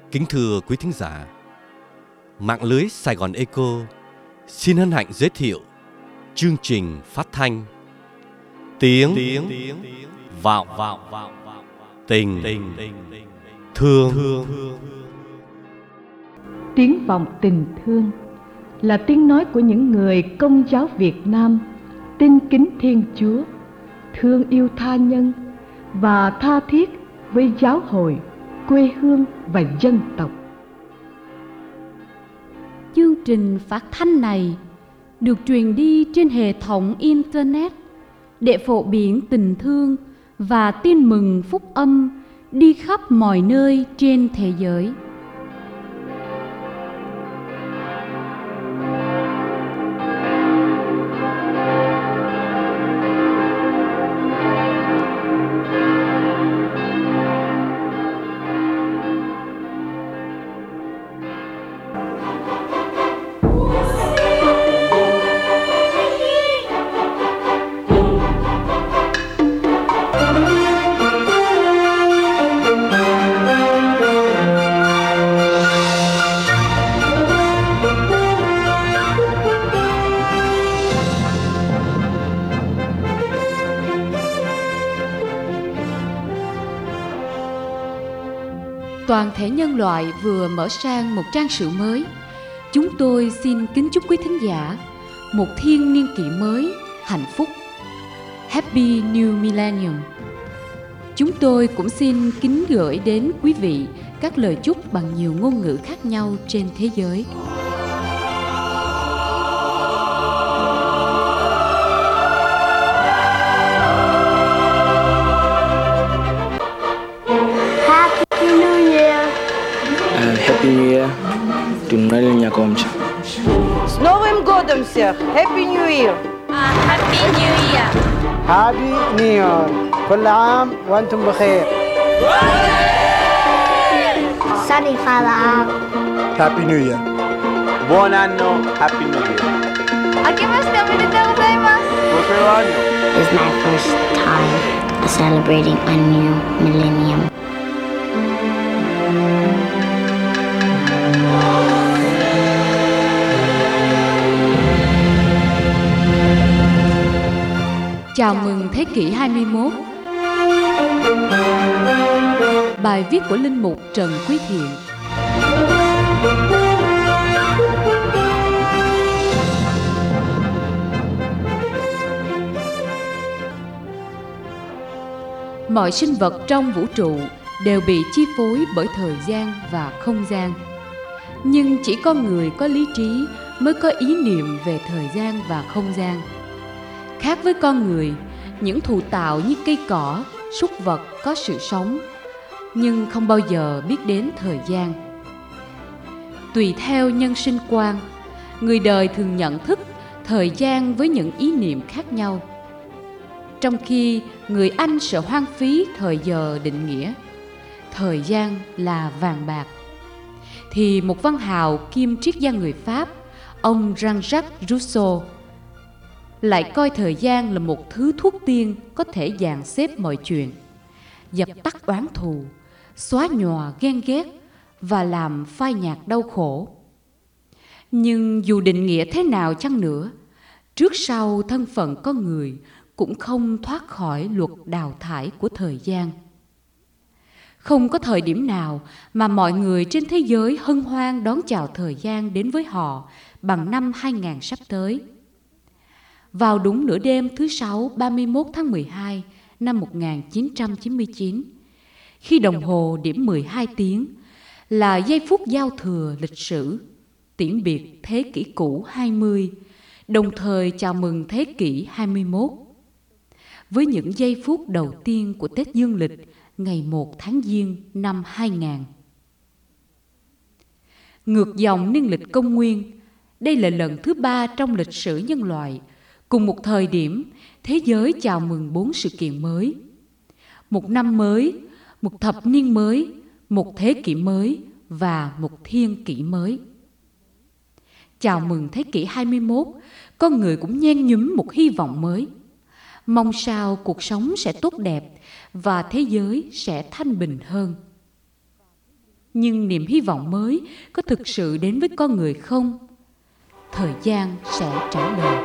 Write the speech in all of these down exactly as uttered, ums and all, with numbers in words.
Kính thưa quý thính giả, mạng lưới Sài Gòn Echo xin hân hạnh giới thiệu chương trình phát thanh Tiếng, tiếng Vọng, vọng, vọng, tình, tình, thương. Tiếng vọng tình thương là tiếng nói của những người Công giáo Việt Nam tin kính Thiên Chúa, thương yêu tha nhân và tha thiết với giáo hội, quê hương và dân tộc. Chương trình phát thanh này được truyền đi trên hệ thống Internet để phổ biến tình thương và tin mừng phúc âm đi khắp mọi nơi trên thế giới. Toàn thể nhân loại vừa mở sang một trang sử mới. Chúng tôi xin kính chúc quý thính giả một thiên niên kỷ mới hạnh phúc. Happy New Millennium. Chúng tôi cũng xin kính gửi đến quý vị các lời chúc bằng nhiều ngôn ngữ khác nhau trên thế giới. Happy New Year. Туннельня комча. С Новым годом всех! Happy New Year! Happy New Year! Happy New Year! كل عام وأنتم بخير. Sunny Fala. Happy New Year. Buon anno, Happy New Year. Akimashite omedetou gozaimasu. Prosperous anno. It's my first time celebrating a new millennium. Chào mừng thế kỷ hai mươi mốt. Bài viết của Linh mục Trần Quý Thiện. Mọi sinh vật trong vũ trụ đều bị chi phối bởi thời gian và không gian. Nhưng chỉ con người có lý trí mới có ý niệm về thời gian và không gian. Khác với con người, những thụ tạo như cây cỏ, súc vật có sự sống, nhưng không bao giờ biết đến thời gian. Tùy theo nhân sinh quan, người đời thường nhận thức thời gian với những ý niệm khác nhau. Trong khi người Anh sợ hoang phí thời giờ định nghĩa, thời gian là vàng bạc, thì một văn hào kiêm triết gia người Pháp, ông Jean-Jacques Rousseau, lại coi thời gian là một thứ thuốc tiên có thể dàn xếp mọi chuyện, dập tắt oán thù, xóa nhòa ghen ghét và làm phai nhạt đau khổ. Nhưng dù định nghĩa thế nào chăng nữa, trước sau thân phận con người cũng không thoát khỏi luật đào thải của thời gian. Không có thời điểm nào mà mọi người trên thế giới hân hoan đón chào thời gian đến với họ bằng năm hai nghìn sắp tới. Vào đúng nửa đêm thứ Sáu ba mươi mốt tháng mười hai năm một nghìn chín trăm chín mươi chín, khi đồng hồ điểm mười hai tiếng, là giây phút giao thừa lịch sử, tiễn biệt thế kỷ cũ hai mươi, đồng thời chào mừng thế kỷ hai mươi mốt. Với những giây phút đầu tiên của Tết Dương lịch ngày một tháng Giêng năm hai nghìn. Ngược dòng niên lịch công nguyên, đây là lần thứ ba trong lịch sử nhân loại, cùng một thời điểm, thế giới chào mừng bốn sự kiện mới. Một năm mới, một thập niên mới, một thế kỷ mới và một thiên kỷ mới. Chào mừng thế kỷ hai mươi mốt, con người cũng nhen nhúm một hy vọng mới. Mong sao cuộc sống sẽ tốt đẹp và thế giới sẽ thanh bình hơn. Nhưng niềm hy vọng mới có thực sự đến với con người không? Thời gian sẽ trả lời.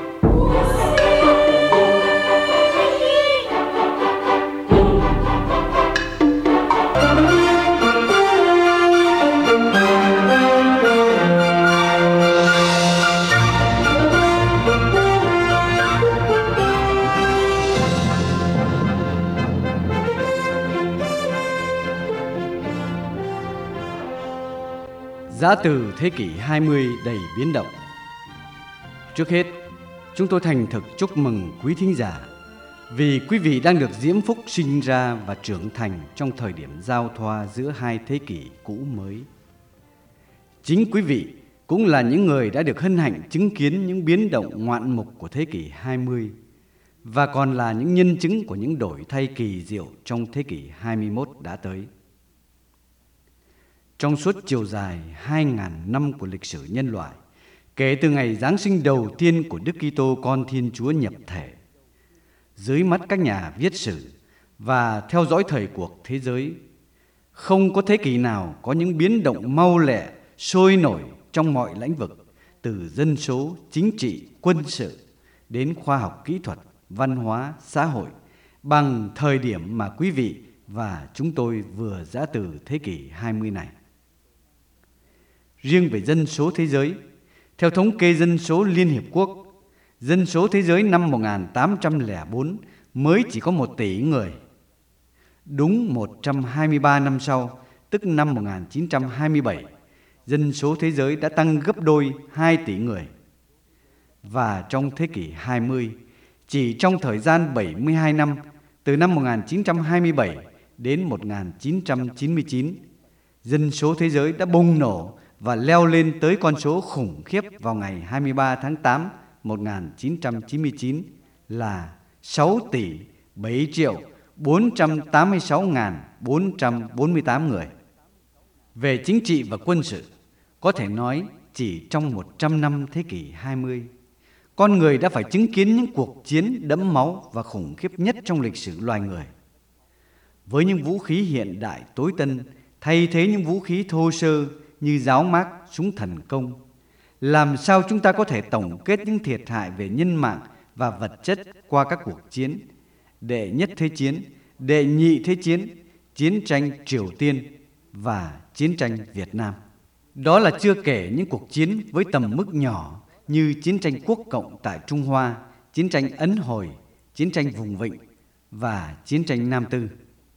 Giá từ thế kỷ hai mươi đầy biến động. Trước hết, chúng tôi thành thực chúc mừng quý thính giả vì quý vị đang được diễm phúc sinh ra và trưởng thành trong thời điểm giao thoa giữa hai thế kỷ cũ mới. Chính quý vị cũng là những người đã được hân hạnh chứng kiến những biến động ngoạn mục của thế kỷ hai mươi và còn là những nhân chứng của những đổi thay kỳ diệu trong thế kỷ hai mươi mốt đã tới. Trong suốt chiều dài hai nghìn năm của lịch sử nhân loại, kể từ ngày Giáng sinh đầu tiên của Đức Kitô Con Thiên Chúa nhập thể, dưới mắt các nhà viết sử và theo dõi thời cuộc thế giới, không có thế kỷ nào có những biến động mau lẹ, sôi nổi trong mọi lĩnh vực, từ dân số, chính trị, quân sự đến khoa học kỹ thuật, văn hóa, xã hội, bằng thời điểm mà quý vị và chúng tôi vừa giã từ thế kỷ hai mươi này. Riêng về dân số thế giới, theo thống kê dân số Liên Hiệp Quốc, dân số thế giới năm một nghìn tám trăm lẻ bốn mới chỉ có một tỷ người. Đúng một trăm hai mươi ba năm sau, tức năm một nghìn chín trăm hai mươi bảy, dân số thế giới đã tăng gấp đôi hai tỷ người. Và trong thế kỷ hai mươi, chỉ trong thời gian bảy mươi hai năm, từ năm một nghìn chín trăm hai mươi bảy đến một nghìn chín trăm chín mươi chín, dân số thế giới đã bùng nổ và leo lên tới con số khủng khiếp vào ngày hai mươi ba tháng tám một nghìn chín trăm chín mươi chín là sáu tỷ bảy triệu bốn trăm tám mươi sáu nghìn bốn trăm bốn mươi tám người. Về chính trị và quân sự, có thể nói chỉ trong một trăm năm thế kỷ hai mươi, con người đã phải chứng kiến những cuộc chiến đẫm máu và khủng khiếp nhất trong lịch sử loài người. Với những vũ khí hiện đại tối tân thay thế những vũ khí thô sơ như giáo mác, súng thần công, làm sao chúng ta có thể tổng kết những thiệt hại về nhân mạng và vật chất qua các cuộc chiến đệ nhất thế chiến, đệ nhị thế chiến, chiến tranh Triều Tiên và chiến tranh Việt Nam. Đó là chưa kể những cuộc chiến với tầm mức nhỏ như chiến tranh quốc cộng tại Trung Hoa, chiến tranh Ấn Hồi, chiến tranh Vùng Vịnh và chiến tranh Nam Tư.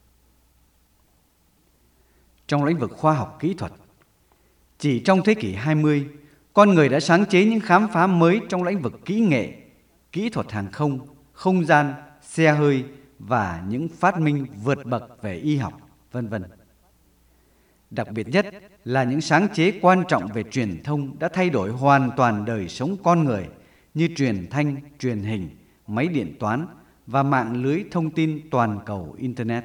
Trong lĩnh vực khoa học kỹ thuật, chỉ trong thế kỷ hai mươi, con người đã sáng chế những khám phá mới trong lĩnh vực kỹ nghệ, kỹ thuật hàng không, không gian, xe hơi và những phát minh vượt bậc về y học, vân vân. Đặc biệt nhất là những sáng chế quan trọng về truyền thông đã thay đổi hoàn toàn đời sống con người như truyền thanh, truyền hình, máy điện toán và mạng lưới thông tin toàn cầu Internet.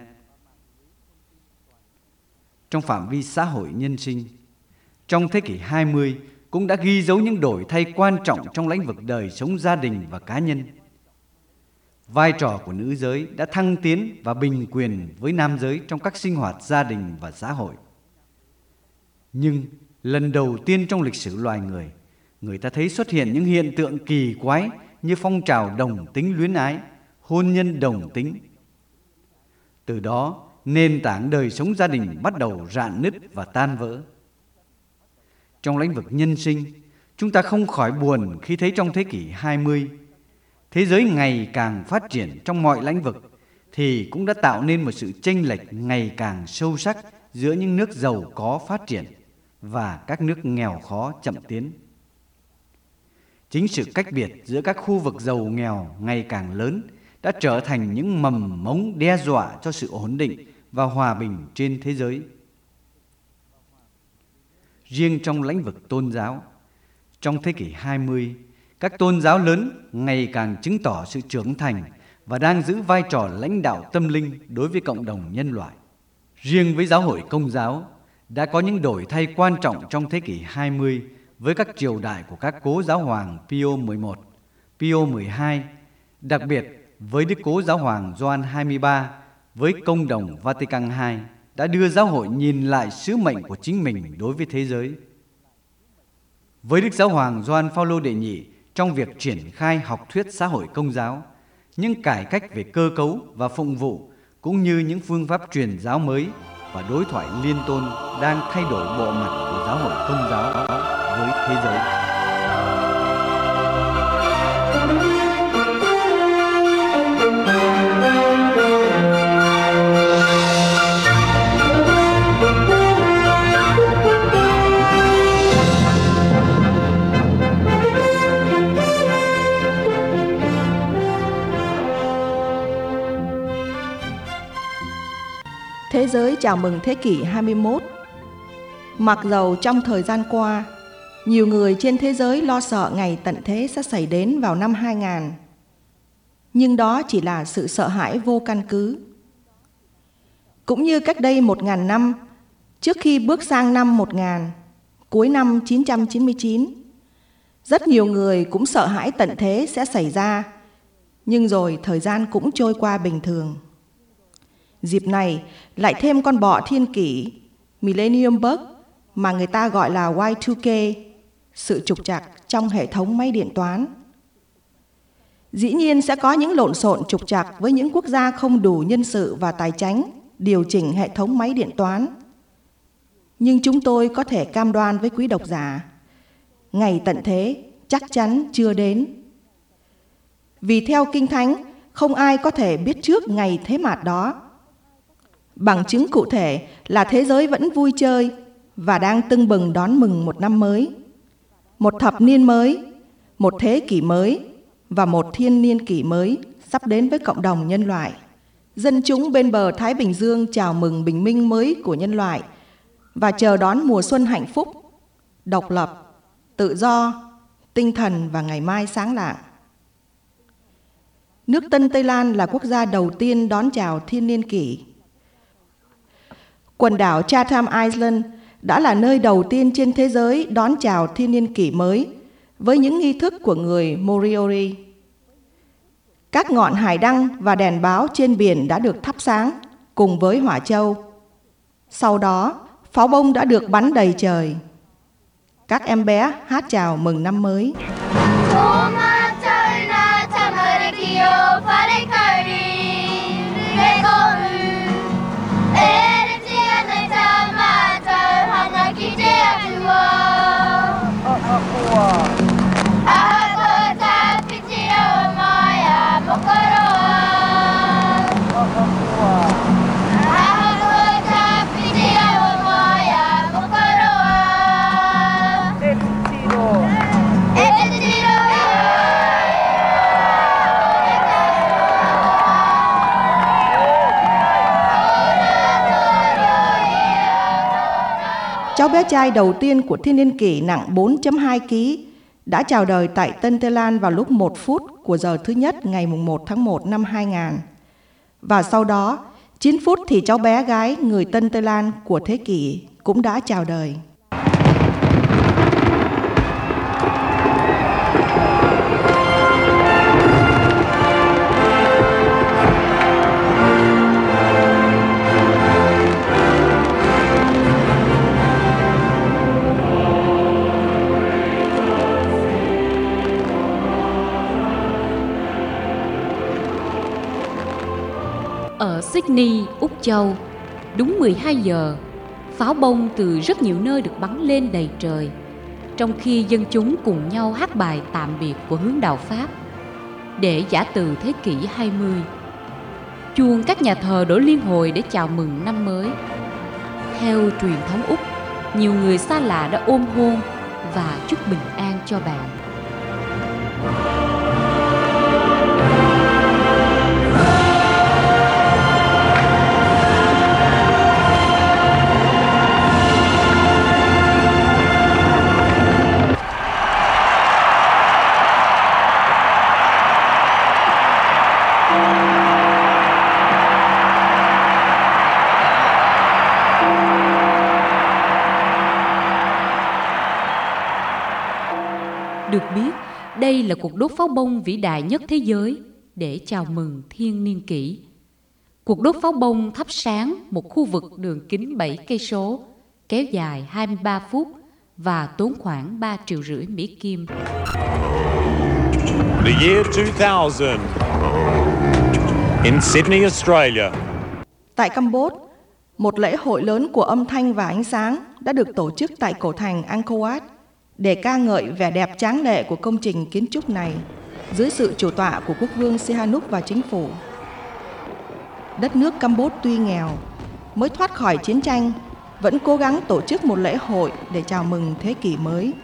Trong phạm vi xã hội nhân sinh, trong thế kỷ hai mươi cũng đã ghi dấu những đổi thay quan trọng trong lĩnh vực đời sống gia đình và cá nhân. Vai trò của nữ giới đã thăng tiến và bình quyền với nam giới trong các sinh hoạt gia đình và xã hội. Nhưng lần đầu tiên trong lịch sử loài người, người ta thấy xuất hiện những hiện tượng kỳ quái như phong trào đồng tính luyến ái, hôn nhân đồng tính. Từ đó, nền tảng đời sống gia đình bắt đầu rạn nứt và tan vỡ. Trong lĩnh vực nhân sinh, chúng ta không khỏi buồn khi thấy trong thế kỷ hai mươi, thế giới ngày càng phát triển trong mọi lĩnh vực thì cũng đã tạo nên một sự chênh lệch ngày càng sâu sắc giữa những nước giàu có phát triển và các nước nghèo khó chậm tiến. Chính sự cách biệt giữa các khu vực giàu nghèo ngày càng lớn đã trở thành những mầm mống đe dọa cho sự ổn định và hòa bình trên thế giới. Riêng trong lĩnh vực tôn giáo, trong thế kỷ hai mươi, các tôn giáo lớn ngày càng chứng tỏ sự trưởng thành và đang giữ vai trò lãnh đạo tâm linh đối với cộng đồng nhân loại. Riêng với giáo hội Công giáo, đã có những đổi thay quan trọng trong thế kỷ hai mươi với các triều đại của các cố giáo hoàng Pio mười một, Pio mười hai, đặc biệt với Đức Cố Giáo hoàng Gioan hai mươi ba với Công đồng Vatican hai, đã đưa giáo hội nhìn lại sứ mệnh của chính mình đối với thế giới. Với Đức Giáo hoàng Gioan Phaolô đệ nhị trong việc triển khai học thuyết xã hội công giáo, những cải cách về cơ cấu và phụng vụ cũng như những phương pháp truyền giáo mới và đối thoại liên tôn đang thay đổi bộ mặt của giáo hội công giáo với thế giới. Thế giới chào mừng thế kỷ hai mươi mốt. Mặc dầu trong thời gian qua, nhiều người trên thế giới lo sợ ngày tận thế sẽ xảy đến vào năm hai nghìn, nhưng đó chỉ là sự sợ hãi vô căn cứ. Cũng như cách đây một nghìn năm, trước khi bước sang năm một nghìn, cuối năm chín trăm chín mươi chín, rất nhiều người cũng sợ hãi tận thế sẽ xảy ra, nhưng rồi thời gian cũng trôi qua bình thường. Dịp này lại thêm con bọ thiên kỷ, Millennium Bug, mà người ta gọi là Y hai K, sự trục trặc trong hệ thống máy điện toán. Dĩ nhiên sẽ có những lộn xộn trục trặc với những quốc gia không đủ nhân sự và tài chánh điều chỉnh hệ thống máy điện toán. Nhưng chúng tôi có thể cam đoan với quý độc giả, ngày tận thế chắc chắn chưa đến. Vì theo Kinh Thánh, không ai có thể biết trước ngày thế mạt đó. Bằng chứng cụ thể là thế giới vẫn vui chơi và đang tưng bừng đón mừng một năm mới, một thập niên mới, một thế kỷ mới và một thiên niên kỷ mới sắp đến với cộng đồng nhân loại. Dân chúng bên bờ Thái Bình Dương chào mừng bình minh mới của nhân loại và chờ đón mùa xuân hạnh phúc, độc lập, tự do, tinh thần và ngày mai sáng lạng. Nước Tân Tây Lan là quốc gia đầu tiên đón chào thiên niên kỷ. Quần đảo Chatham Island đã là nơi đầu tiên trên thế giới đón chào thiên niên kỷ mới với những nghi thức của người Moriori. Các ngọn hải đăng và đèn báo trên biển đã được thắp sáng cùng với hỏa châu. Sau đó, pháo bông đã được bắn đầy trời. Các em bé hát chào mừng năm mới. Cháu bé trai đầu tiên của thiên niên kỷ nặng bốn phẩy hai ki lô gam đã chào đời tại Tân Tây Lan vào lúc một phút của giờ thứ nhất ngày một tháng một năm hai nghìn. Và sau đó, chín phút thì cháu bé gái người Tân Tây Lan của thế kỷ cũng đã chào đời. Ở Sydney, Úc Châu, đúng mười hai giờ, pháo bông từ rất nhiều nơi được bắn lên đầy trời, trong khi dân chúng cùng nhau hát bài tạm biệt của hướng đạo Pháp để giã từ thế kỷ hai mươi. Chuông các nhà thờ đổ liên hồi để chào mừng năm mới. Theo truyền thống Úc, nhiều người xa lạ đã ôm hôn và chúc bình an cho bạn. Được biết, đây là cuộc đốt pháo bông vĩ đại nhất thế giới để chào mừng thiên niên kỷ. Cuộc đốt pháo bông thắp sáng một khu vực đường kính bảy cây số, kéo dài hai mươi ba phút và tốn khoảng ba triệu rưỡi Mỹ Kim. The year two thousand in Sydney, Australia. Tại Campuchia, một lễ hội lớn của âm thanh và ánh sáng đã được tổ chức tại cổ thành Angkor Wat để ca ngợi vẻ đẹp tráng lệ của công trình kiến trúc này dưới sự chủ tọa của quốc vương Sihanouk và chính phủ. Đất nước Campuchia tuy nghèo, mới thoát khỏi chiến tranh, vẫn cố gắng tổ chức một lễ hội để chào mừng thế kỷ mới.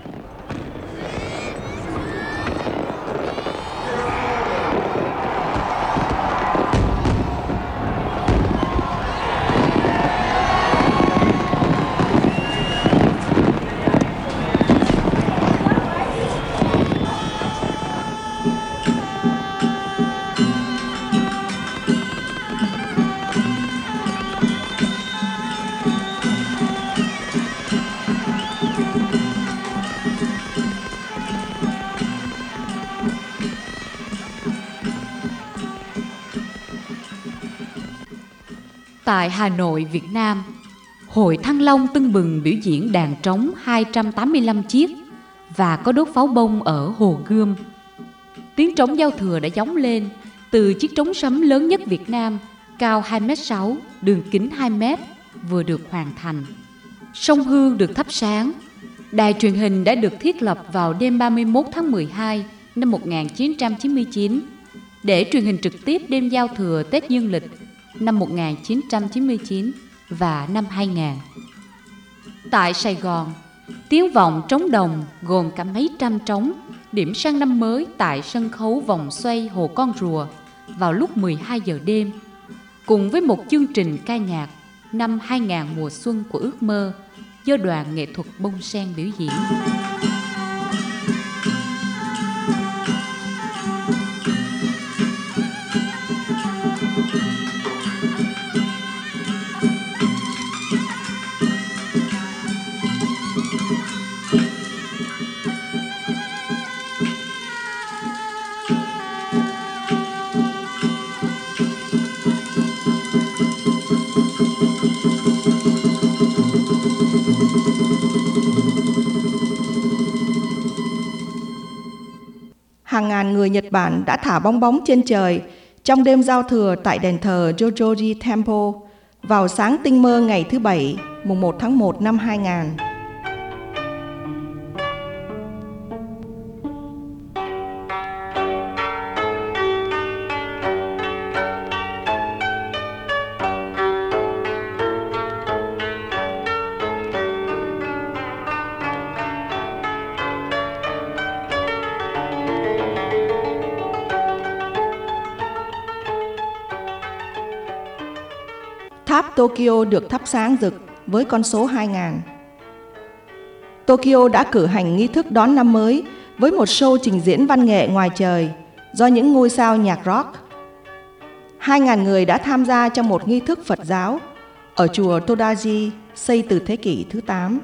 Tại Hà Nội, Việt Nam, Hội Thăng Long tưng bừng biểu diễn đàn trống hai trăm tám mươi lăm chiếc và có đốt pháo bông ở Hồ Gươm. Tiếng trống giao thừa đã vọng lên từ chiếc trống sấm lớn nhất Việt Nam, cao hai mét sáu, đường kính hai mét, vừa được hoàn thành. Sông Hương được thắp sáng. Đài truyền hình đã được thiết lập vào đêm ba mươi mốt tháng mười hai năm một nghìn chín trăm chín mươi chín để truyền hình trực tiếp đêm giao thừa Tết Dương lịch năm một nghìn chín trăm chín mươi chín và năm hai nghìn. Tại Sài Gòn, tiếng vọng trống đồng gồm cả mấy trăm trống điểm sang năm mới tại sân khấu vòng xoay Hồ Con Rùa vào lúc mười hai giờ đêm, cùng với một chương trình ca nhạc năm hai nghìn mùa xuân của ước mơ do đoàn nghệ thuật Bông Sen biểu diễn. Hàng ngàn người Nhật Bản đã thả bong bóng trên trời trong đêm giao thừa tại đền thờ Jojoji Temple vào sáng tinh mơ ngày thứ Bảy, mùng một tháng một năm hai nghìn. Tháp Tokyo được thắp sáng rực với con số hai nghìn. Tokyo đã cử hành nghi thức đón năm mới với một show trình diễn văn nghệ ngoài trời do những ngôi sao nhạc rock. hai nghìn người đã tham gia trong một nghi thức Phật giáo ở chùa Todaji xây từ thế kỷ thứ tám.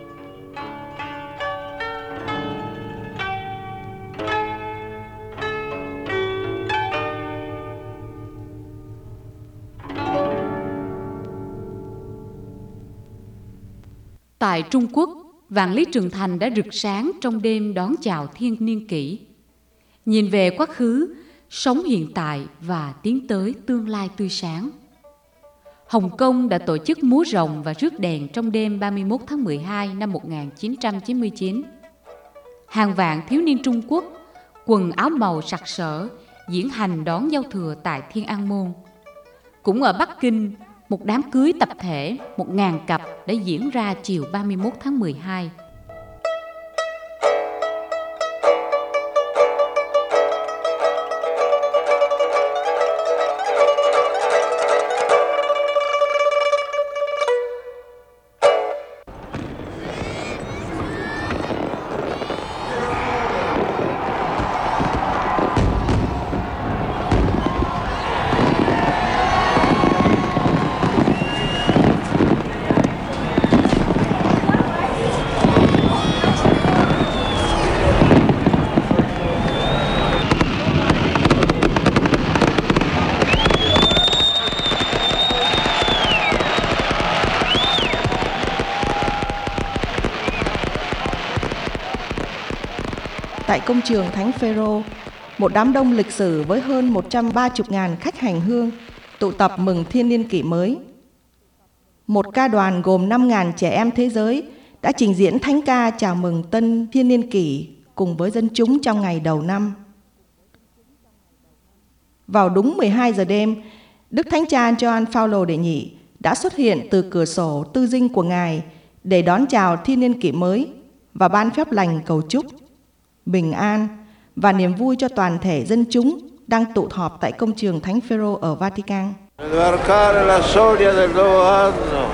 Tại Trung Quốc, vạn lý trường thành đã rực sáng trong đêm đón chào thiên niên kỷ. Nhìn về quá khứ, sống hiện tại và tiến tới tương lai tươi sáng. Hồng Kông đã tổ chức múa rồng và rước đèn trong đêm ba mươi mốt tháng mười hai năm một nghìn chín trăm chín mươi chín. Hàng vạn thiếu niên Trung Quốc, quần áo màu sặc sỡ, diễn hành đón giao thừa tại Thiên An Môn. Cũng ở Bắc Kinh, một đám cưới tập thể một ngàn cặp đã diễn ra chiều ba mươi mốt tháng mười hai. Tại công trường Thánh Phêrô, một đám đông lịch sử với hơn một trăm ba mươi nghìn khách hành hương tụ tập mừng Thiên niên kỷ mới. Một ca đoàn gồm năm nghìn trẻ em thế giới đã trình diễn thánh ca chào mừng Tân Thiên niên kỷ cùng với dân chúng trong ngày đầu năm. Vào đúng mười hai giờ đêm, Đức Thánh Cha Gioan Phaolô đệ nhị đã xuất hiện từ cửa sổ tư dinh của Ngài để đón chào Thiên niên kỷ mới và ban phép lành cầu chúc, bình an và niềm vui cho toàn thể dân chúng đang tụ họp tại công trường Thánh Phêrô ở Vatican. La soglia del nuovo anno.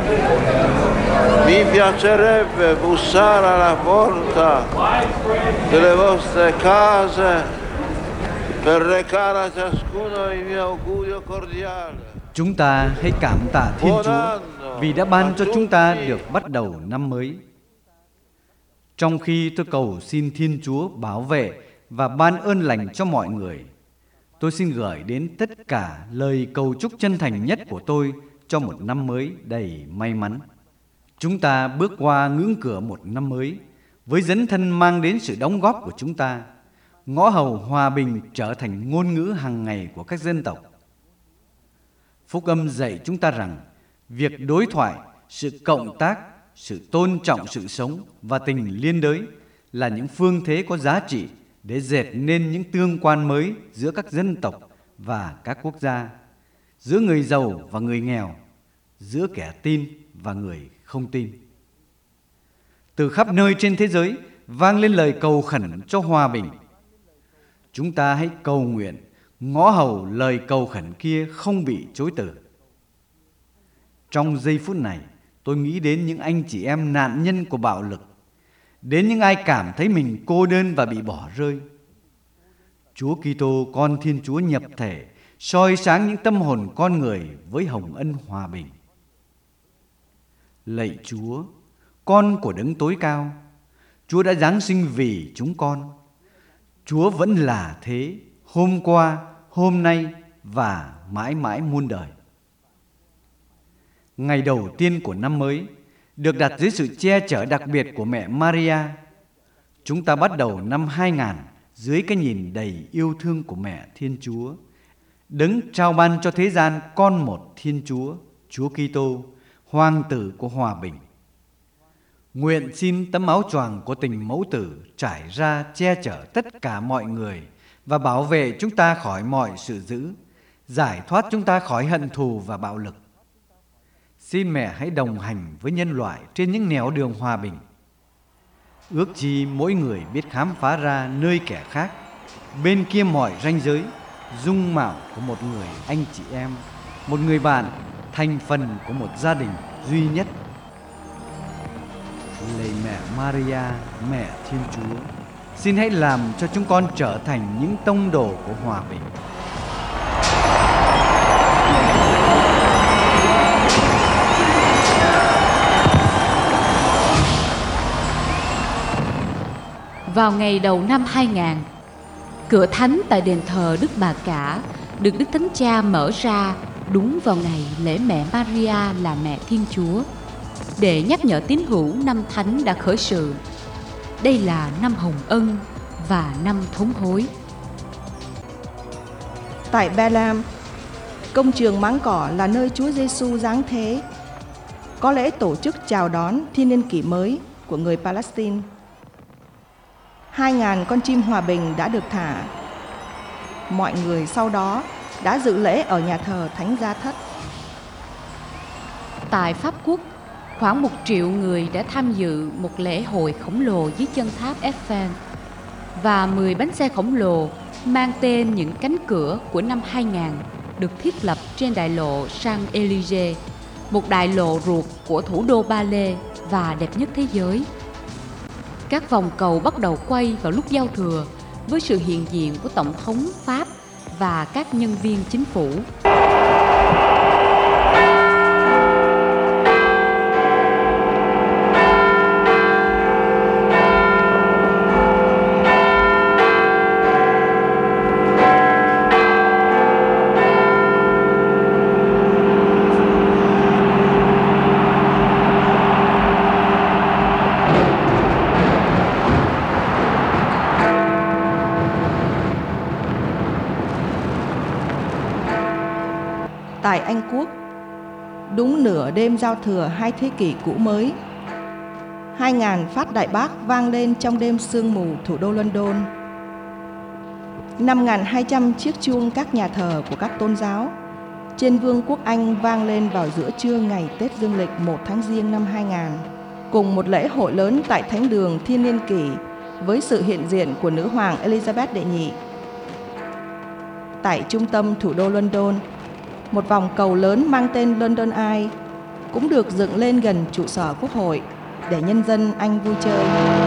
Mi piacerebbe bussare alla porta delle vostre case per recare a ciascuno i miei auguri cordiali. Chúng ta hãy cảm tạ Thiên Chúa vì đã ban cho chúng ta được bắt đầu năm mới. Trong khi tôi cầu xin Thiên Chúa bảo vệ và ban ơn lành cho mọi người, tôi xin gửi đến tất cả lời cầu chúc chân thành nhất của tôi cho một năm mới đầy may mắn. Chúng ta bước qua ngưỡng cửa một năm mới với dấn thân mang đến sự đóng góp của chúng ta, ngõ hầu hòa bình trở thành ngôn ngữ hàng ngày của các dân tộc. Phúc âm dạy chúng ta rằng việc đối thoại, sự cộng tác, sự tôn trọng sự sống và tình liên đới là những phương thế có giá trị để dệt nên những tương quan mới giữa các dân tộc và các quốc gia, giữa người giàu và người nghèo, giữa kẻ tin và người không tin. Từ khắp nơi trên thế giới vang lên lời cầu khẩn cho hòa bình. Chúng ta hãy cầu nguyện ngõ hầu lời cầu khẩn kia không bị chối từ. Trong giây phút này, tôi nghĩ đến những anh chị em nạn nhân của bạo lực, đến những ai cảm thấy mình cô đơn và bị bỏ rơi. Chúa Kitô, con Thiên Chúa nhập thể, soi sáng những tâm hồn con người với hồng ân hòa bình. Lạy Chúa, con của Đấng Tối Cao, Chúa đã giáng sinh vì chúng con. Chúa vẫn là thế, hôm qua, hôm nay và mãi mãi muôn đời. Ngày đầu tiên của năm mới được đặt dưới sự che chở đặc biệt của mẹ Maria. Chúng ta bắt đầu năm hai nghìn dưới cái nhìn đầy yêu thương của mẹ Thiên Chúa, Đấng trao ban cho thế gian con một Thiên Chúa, Chúa Kitô, Hoàng tử của hòa bình. Nguyện xin tấm áo choàng của tình mẫu tử trải ra che chở tất cả mọi người và bảo vệ chúng ta khỏi mọi sự dữ, giải thoát chúng ta khỏi hận thù và bạo lực. Xin mẹ hãy đồng hành với nhân loại trên những nẻo đường hòa bình. Ước chi mỗi người biết khám phá ra nơi kẻ khác, bên kia mọi ranh giới, dung mạo của một người anh chị em, một người bạn, thành phần của một gia đình duy nhất. Lạy mẹ Maria, mẹ Thiên Chúa, xin hãy làm cho chúng con trở thành những tông đồ của hòa bình. Vào ngày đầu năm hai nghìn, cửa thánh tại đền thờ Đức Bà Cả được Đức Thánh Cha mở ra đúng vào ngày lễ mẹ Maria là mẹ Thiên Chúa, để nhắc nhở tín hữu năm thánh đã khởi sự. Đây là năm hồng ân và năm thống hối. Tại Bethlehem, công trường Máng Cỏ là nơi Chúa Giêsu giáng thế, có lễ tổ chức chào đón Thiên niên kỷ mới của người Palestine. Hai ngàn con chim hòa bình đã được thả. Mọi người sau đó đã dự lễ ở nhà thờ Thánh Gia Thất. Tại Pháp Quốc, khoảng một triệu người đã tham dự một lễ hội khổng lồ dưới chân tháp Eiffel, và mười bánh xe khổng lồ mang tên những cánh cửa của năm hai nghìn được thiết lập trên đại lộ Champs-Élysées, một đại lộ ruột của thủ đô Ba Lê và đẹp nhất thế giới. Các vòng cầu bắt đầu quay vào lúc giao thừa với sự hiện diện của Tổng thống Pháp và các nhân viên chính phủ. Anh Quốc, đúng nửa đêm giao thừa hai thế kỷ cũ mới. Hai ngàn phát đại bác vang lên trong đêm sương mù thủ đô London. Năm nghìn hai trăm chiếc chuông các nhà thờ của các tôn giáo trên Vương quốc Anh vang lên vào giữa trưa ngày Tết Dương lịch một tháng Giêng năm hai nghìn, cùng một lễ hội lớn tại Thánh đường Thiên Niên Kỷ với sự hiện diện của nữ hoàng Elizabeth đệ nhị. Tại trung tâm thủ đô London, một vòng cầu lớn mang tên London Eye cũng được dựng lên gần trụ sở Quốc hội để nhân dân Anh vui chơi.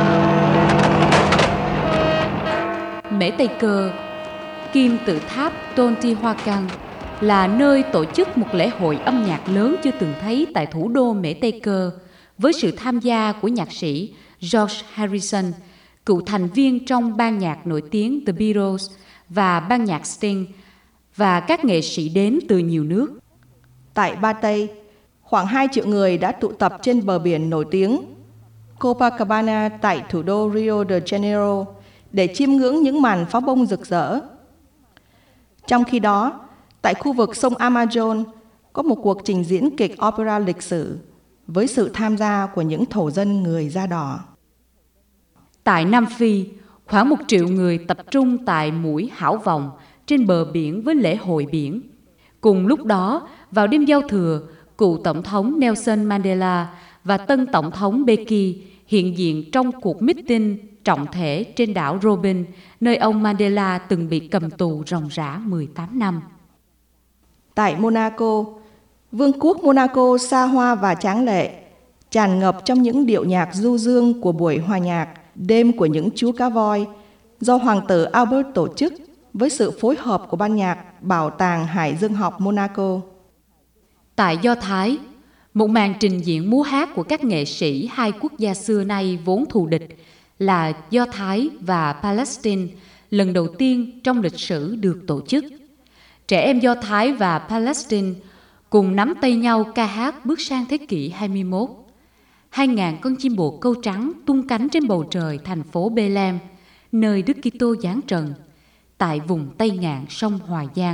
Mễ Tây Cơ, kim tự tháp Teotihuacan, là nơi tổ chức một lễ hội âm nhạc lớn chưa từng thấy tại thủ đô Mễ Tây Cơ, với sự tham gia của nhạc sĩ George Harrison, cựu thành viên trong ban nhạc nổi tiếng The Beatles và ban nhạc Sting, và các nghệ sĩ đến từ nhiều nước. Tại Ba Tây, khoảng hai triệu người đã tụ tập trên bờ biển nổi tiếng Copacabana tại thủ đô Rio de Janeiro để chiêm ngưỡng những màn pháo bông rực rỡ. Trong khi đó, tại khu vực sông Amazon có một cuộc trình diễn kịch opera lịch sử với sự tham gia của những thổ dân người da đỏ. Tại Nam Phi, khoảng một triệu người tập trung tại mũi Hảo Vọng trên bờ biển với lễ hội biển. Cùng lúc đó, vào đêm giao thừa, cựu Tổng thống Nelson Mandela và tân Tổng thống Mbeki hiện diện trong cuộc meeting trọng thể trên đảo Robben, nơi ông Mandela từng bị cầm tù ròng rã mười tám năm. Tại Monaco, Vương quốc Monaco xa hoa và tráng lệ, tràn ngập trong những điệu nhạc du dương của buổi hòa nhạc Đêm của những chú cá voi do Hoàng tử Albert tổ chức với sự phối hợp của ban nhạc Bảo tàng Hải dương học Monaco. Tại Do Thái, một màn trình diễn múa hát của các nghệ sĩ hai quốc gia xưa nay vốn thù địch là Do Thái và Palestine lần đầu tiên trong lịch sử được tổ chức. Trẻ em Do Thái và Palestine cùng nắm tay nhau ca hát bước sang thế kỷ hai mươi mốt. Hai ngàn con chim bồ câu trắng tung cánh trên bầu trời thành phố Bethlehem, nơi Đức Kitô giáng trần, tại vùng Tây ngạn sông Hòa Giang.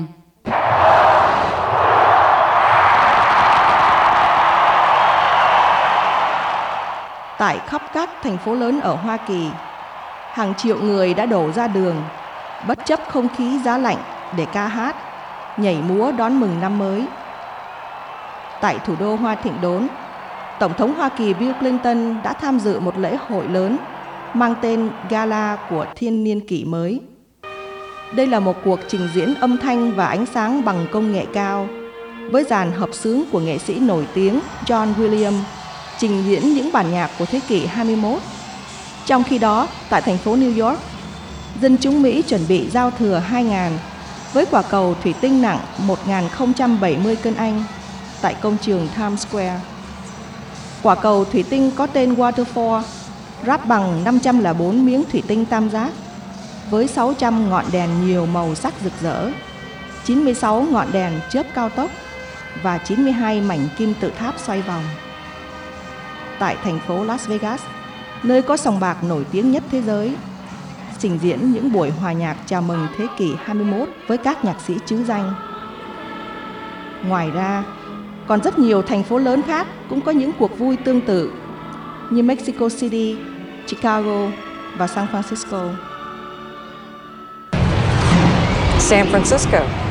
Tại khắp các thành phố lớn ở Hoa Kỳ, hàng triệu người đã đổ ra đường, bất chấp không khí giá lạnh để ca hát, nhảy múa đón mừng năm mới. Tại thủ đô Hoa Thịnh Đốn, Tổng thống Hoa Kỳ Bill Clinton đã tham dự một lễ hội lớn mang tên Gala của Thiên Niên Kỷ mới. Đây là một cuộc trình diễn âm thanh và ánh sáng bằng công nghệ cao, với dàn hợp xướng của nghệ sĩ nổi tiếng John Williams trình diễn những bản nhạc của thế kỷ hai mươi mốt. Trong khi đó, tại thành phố New York, dân chúng Mỹ chuẩn bị giao thừa hai nghìn với quả cầu thủy tinh nặng một nghìn không trăm bảy mươi cân Anh tại công trường Times Square. Quả cầu thủy tinh có tên Waterfall, ráp bằng năm trăm lẻ bốn miếng thủy tinh tam giác với sáu trăm ngọn đèn nhiều màu sắc rực rỡ, chín mươi sáu ngọn đèn chớp cao tốc và chín mươi hai mảnh kim tự tháp xoay vòng. Tại thành phố Las Vegas, nơi có sòng bạc nổi tiếng nhất thế giới, trình diễn những buổi hòa nhạc chào mừng thế kỷ hai mươi mốt với các nhạc sĩ trứ danh. Ngoài ra, còn rất nhiều thành phố lớn khác cũng có những cuộc vui tương tự như Mexico City, Chicago và San Francisco. San Francisco.